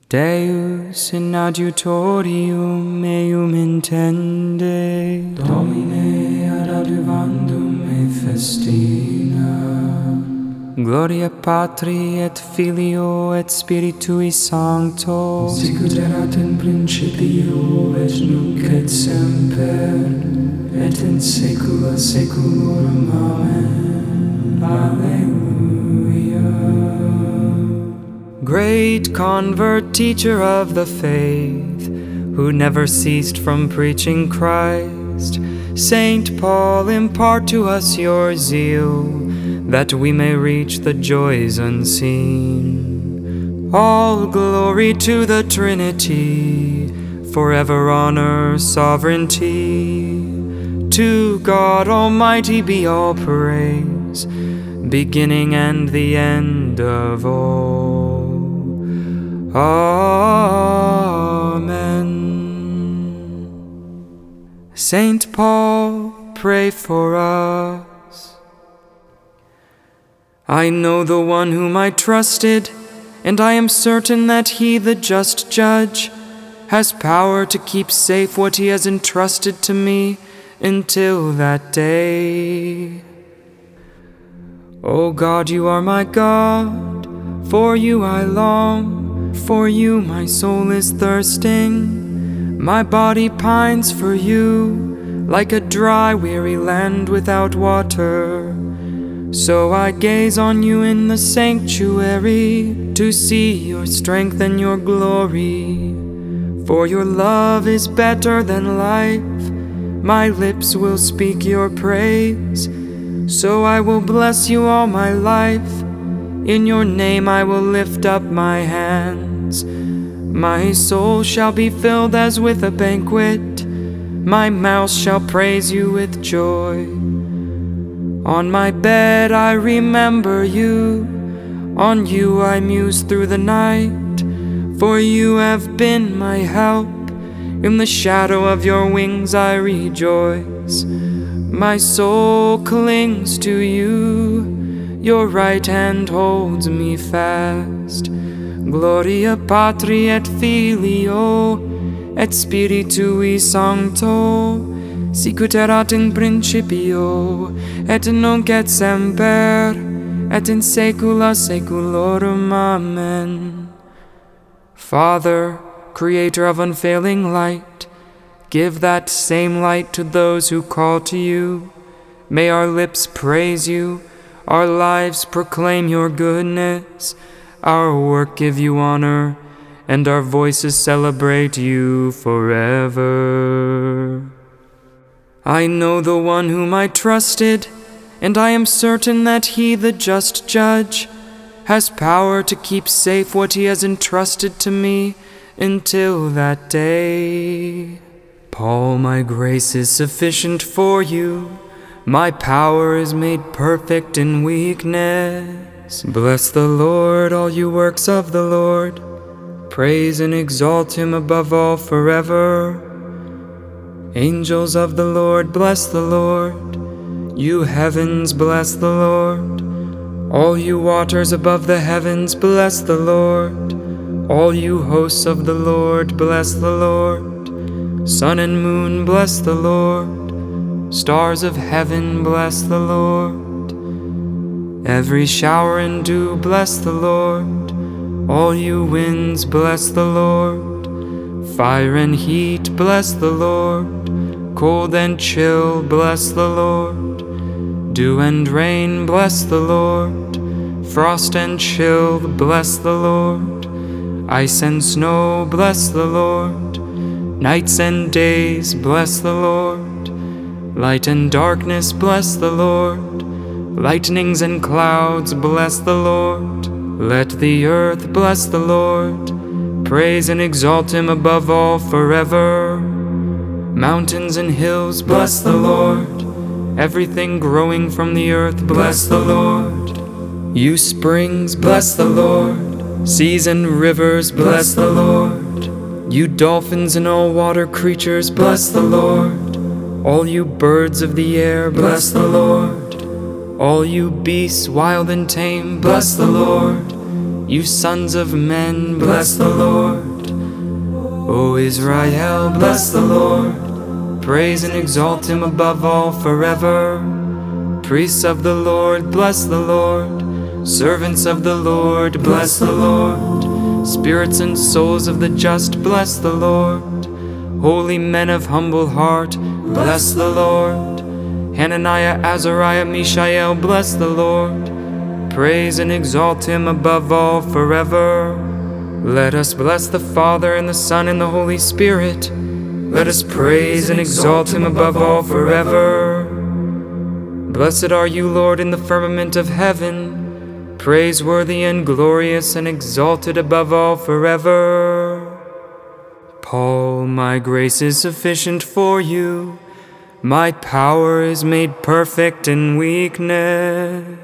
Deus in adiutorium meum intende, Domine ad adjuvandum me festina. Gloria Patri et Filio et Spiritui Sancto, sicut erat in principio et nunc et semper et in saecula saeculorum. Amen. Alleluia. Great convert, teacher of the faith, who never ceased from preaching Christ, Saint Paul, impart to us your zeal, that we may reach the joys unseen. All glory to the Trinity, forever honor, sovereignty. To God Almighty be all praise, beginning and the end of all. Amen. Saint Paul, pray for us. I know the one whom I trusted, and I am certain that he, the just judge, has power to keep safe what he has entrusted to me until that day. O God, you are my God, for you I long. For you my soul is thirsting, my body pines for you, like a dry, weary land without water. So I gaze on you in the sanctuary, to see your strength and your glory. For your love is better than life, my lips will speak your praise. So I will bless you all my life, in your name I will lift up my hands. My soul shall be filled as with a banquet, my mouth shall praise you with joy. On my bed I remember you, on you I muse through the night. For you have been my help, in the shadow of your wings I rejoice. My soul clings to you, your right hand holds me fast. Gloria Patri et Filio et Spiritui Sancto, sicut erat in principio et nunc et semper et in saecula saeculorum. Amen. Father, creator of unfailing light, give that same light to those who call to you. May our lips praise you, our lives proclaim your goodness, our work give you honor, and our voices celebrate you forever. I know the one whom I trusted, and I am certain that he, the just judge, has power to keep safe what he has entrusted to me until that day. Paul, my grace is sufficient for you. My power is made perfect in weakness. Bless the Lord, all you works of the Lord. Praise and exalt him above all forever. Angels of the Lord, bless the Lord. You heavens, bless the Lord. All you waters above the heavens, bless the Lord. All you hosts of the Lord, bless the Lord. Sun and moon, bless the Lord. Stars of heaven, bless the Lord. Every shower and dew, bless the Lord. All you winds, bless the Lord. Fire and heat, bless the Lord. Cold and chill, bless the Lord. Dew and rain, bless the Lord. Frost and chill, bless the Lord. Ice and snow, bless the Lord. Nights and days, bless the Lord. Light and darkness, bless the Lord. Lightnings and clouds, bless the Lord. Let the earth bless the Lord. Praise and exalt him above all forever. Mountains and hills, bless the Lord. Everything growing from the earth, bless the Lord. You springs, bless the Lord. Seas and rivers, bless the Lord. You dolphins and all water creatures, bless the Lord. All you birds of the air, bless the Lord. All you beasts wild and tame, bless the Lord. You sons of men, bless the Lord. O Israel, bless the Lord. Praise and exalt him above all forever. Priests of the Lord, bless the Lord. Servants of the Lord, bless the Lord. Spirits and souls of the just, bless the Lord. Holy men of humble heart, bless the Lord. Hananiah, Azariah, Mishael, bless the Lord. Praise and exalt him above all forever. Let us bless the Father and the Son and the Holy Spirit. Let us praise and exalt him above all forever. Blessed are you, Lord, in the firmament of heaven, praiseworthy and glorious and exalted above all forever. Paul, my grace is sufficient for you. My power is made perfect in weakness.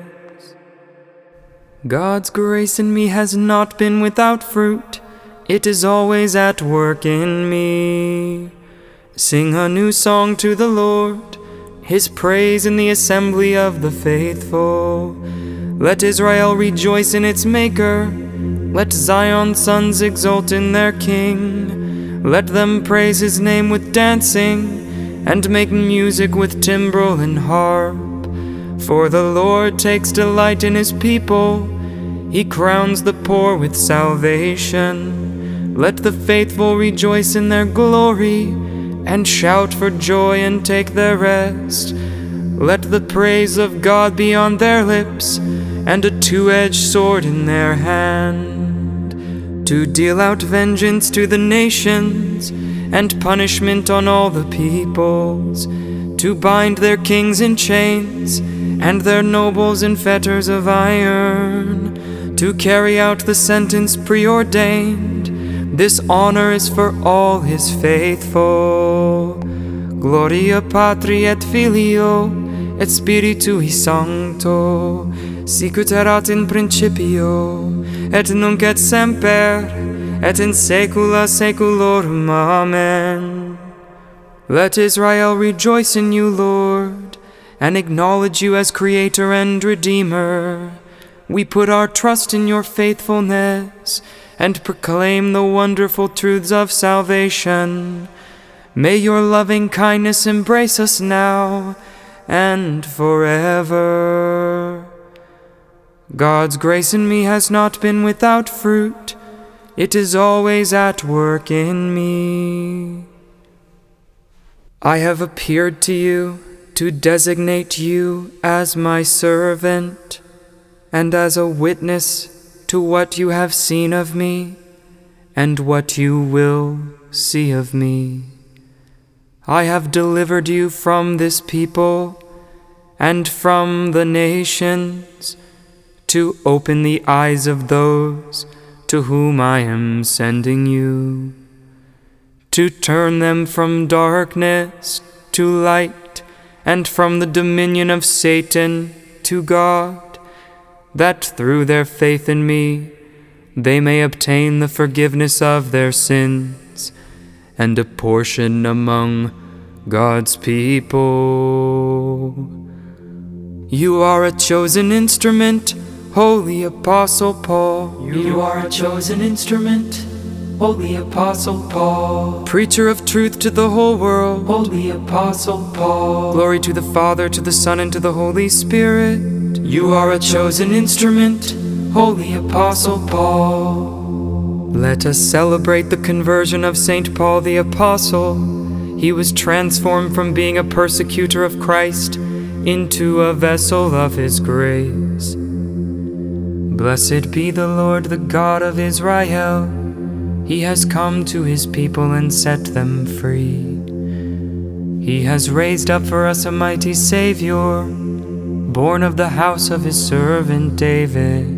God's grace in me has not been without fruit. It is always at work in me. Sing a new song to the Lord, his praise in the assembly of the faithful. Let Israel rejoice in its Maker. Let Zion's sons exult in their King. Let them praise his name with dancing, and make music with timbrel and harp. For the Lord takes delight in his people. He crowns the poor with salvation. Let the faithful rejoice in their glory, and shout for joy and take their rest. Let the praise of God be on their lips, and a two-edged sword in their hand, to deal out vengeance to the nations, and punishment on all the peoples, to bind their kings in chains, and their nobles in fetters of iron, to carry out the sentence preordained. This honor is for all his faithful. Gloria Patri et Filio et Spiritui Sancto, sicut erat in principio, et nunc et semper, et in saecula saeculorum. Amen. Let Israel rejoice in you, Lord, and acknowledge you as Creator and Redeemer. We put our trust in your faithfulness, and proclaim the wonderful truths of salvation. May your loving kindness embrace us now and forever. God's grace in me has not been without fruit. It is always at work in me. I have appeared to you to designate you as my servant, and as a witness to what you have seen of me, and what you will see of me. I have delivered you from this people, and from the nations, to open the eyes of those to whom I am sending you, to turn them from darkness to light, and from the dominion of Satan to God, that through their faith in me they may obtain the forgiveness of their sins, and a portion among God's people. You are a chosen instrument, Holy Apostle Paul. You are a chosen instrument, Holy Apostle Paul. Preacher of truth to the whole world, Holy Apostle Paul. Glory to the Father, to the Son, and to the Holy Spirit. You are a chosen instrument, Holy Apostle Paul. Let us celebrate the conversion of St. Paul the Apostle. He was transformed from being a persecutor of Christ into a vessel of his grace. Blessed be the Lord, the God of Israel. He has come to his people and set them free. He has raised up for us a mighty Savior, born of the house of his servant David.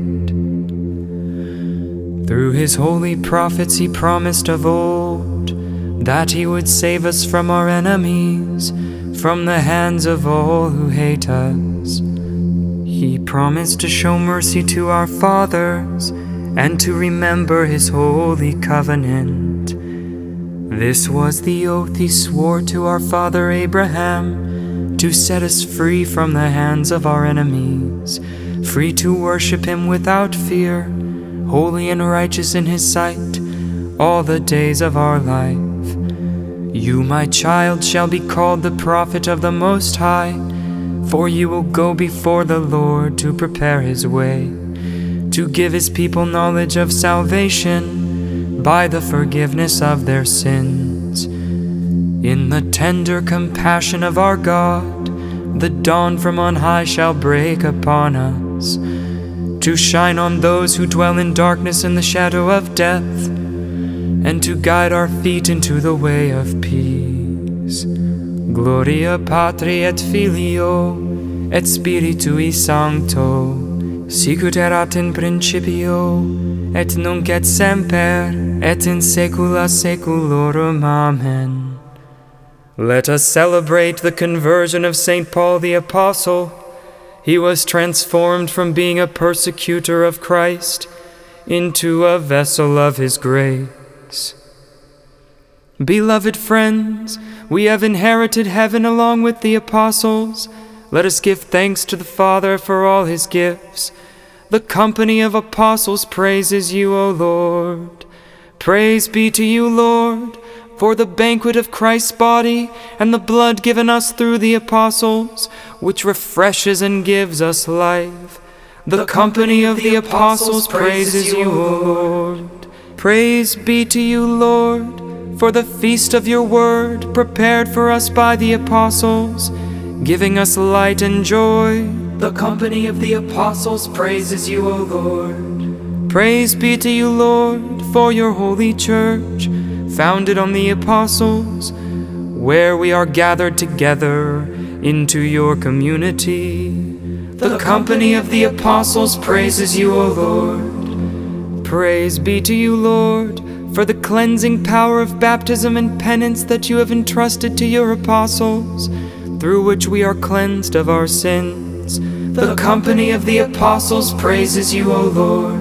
Through his holy prophets he promised of old that he would save us from our enemies, from the hands of all who hate us. He promised to show mercy to our fathers and to remember his holy covenant. This was the oath he swore to our father Abraham, to set us free from the hands of our enemies, free to worship him without fear, holy and righteous in his sight, all the days of our life. You, my child, shall be called the prophet of the Most High, for you will go before the Lord to prepare his way, to give his people knowledge of salvation by the forgiveness of their sins. In the tender compassion of our God, the dawn from on high shall break upon us, to shine on those who dwell in darkness and the shadow of death, and to guide our feet into the way of peace. Gloria Patri et Filio et Spiritui Sancto, sicut erat in principio, et nunc et semper, et in saecula saeculorum. Amen. Let us celebrate the conversion of St. Paul the Apostle. He was transformed from being a persecutor of Christ into a vessel of his grace. Beloved friends, we have inherited heaven along with the apostles. Let us give thanks to the Father for all his gifts. The company of apostles praises you, O Lord. Praise be to you, Lord, for the banquet of Christ's body and the blood given us through the apostles, which refreshes and gives us life. The company of the apostles praises you, O Lord. Praise be to you, Lord, for the feast of your word prepared for us by the apostles, giving us light and joy. The company of the apostles praises you, O Lord. Praise be to you, Lord, for your holy church, founded on the apostles, where we are gathered together into your community. The company of the apostles praises you, O Lord. Praise be to you, Lord, for the cleansing power of baptism and penance that you have entrusted to your apostles, through which we are cleansed of our sins. The company of the apostles praises you, O Lord.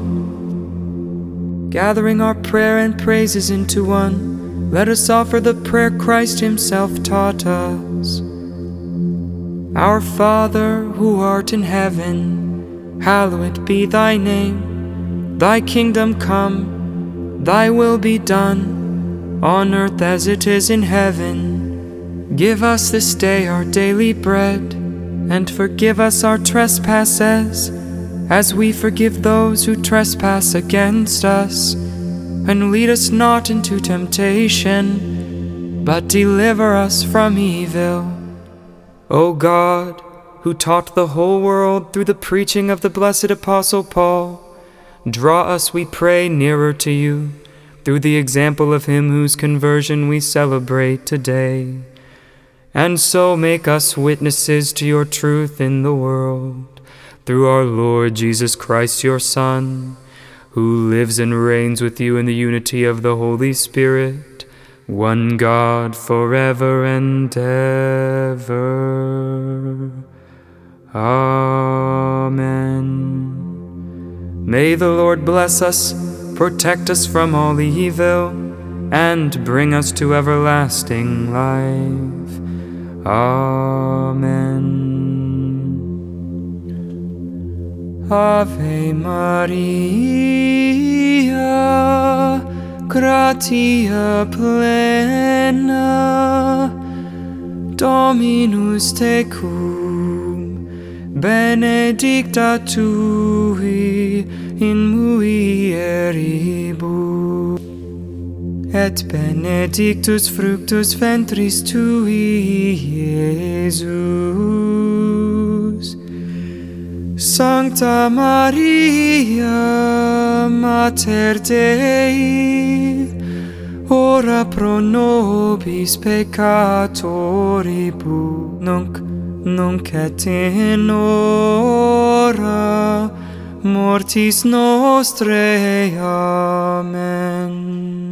Gathering our prayer and praises into one, let us offer the prayer Christ himself taught us. Our Father, who art in heaven, hallowed be thy name. Thy kingdom come, thy will be done, on earth as it is in heaven. Give us this day our daily bread, and forgive us our trespasses, as we forgive those who trespass against us. And lead us not into temptation, but deliver us from evil. O God, who taught the whole world through the preaching of the blessed Apostle Paul, draw us, we pray, nearer to you, through the example of him whose conversion we celebrate today, and so make us witnesses to your truth in the world, through our Lord Jesus Christ, your Son, who lives and reigns with you in the unity of the Holy Spirit, one God, forever and ever. Amen. May the Lord bless us, protect us from all evil, and bring us to everlasting life. Amen. Ave Maria, gratia plena, Dominus tecum, benedicta tui in mulieribus, et benedictus fructus ventris tui, Iesus. Sancta Maria, Mater Dei, ora pro nobis peccatoribus, nunc et in hora mortis nostrae. Amen.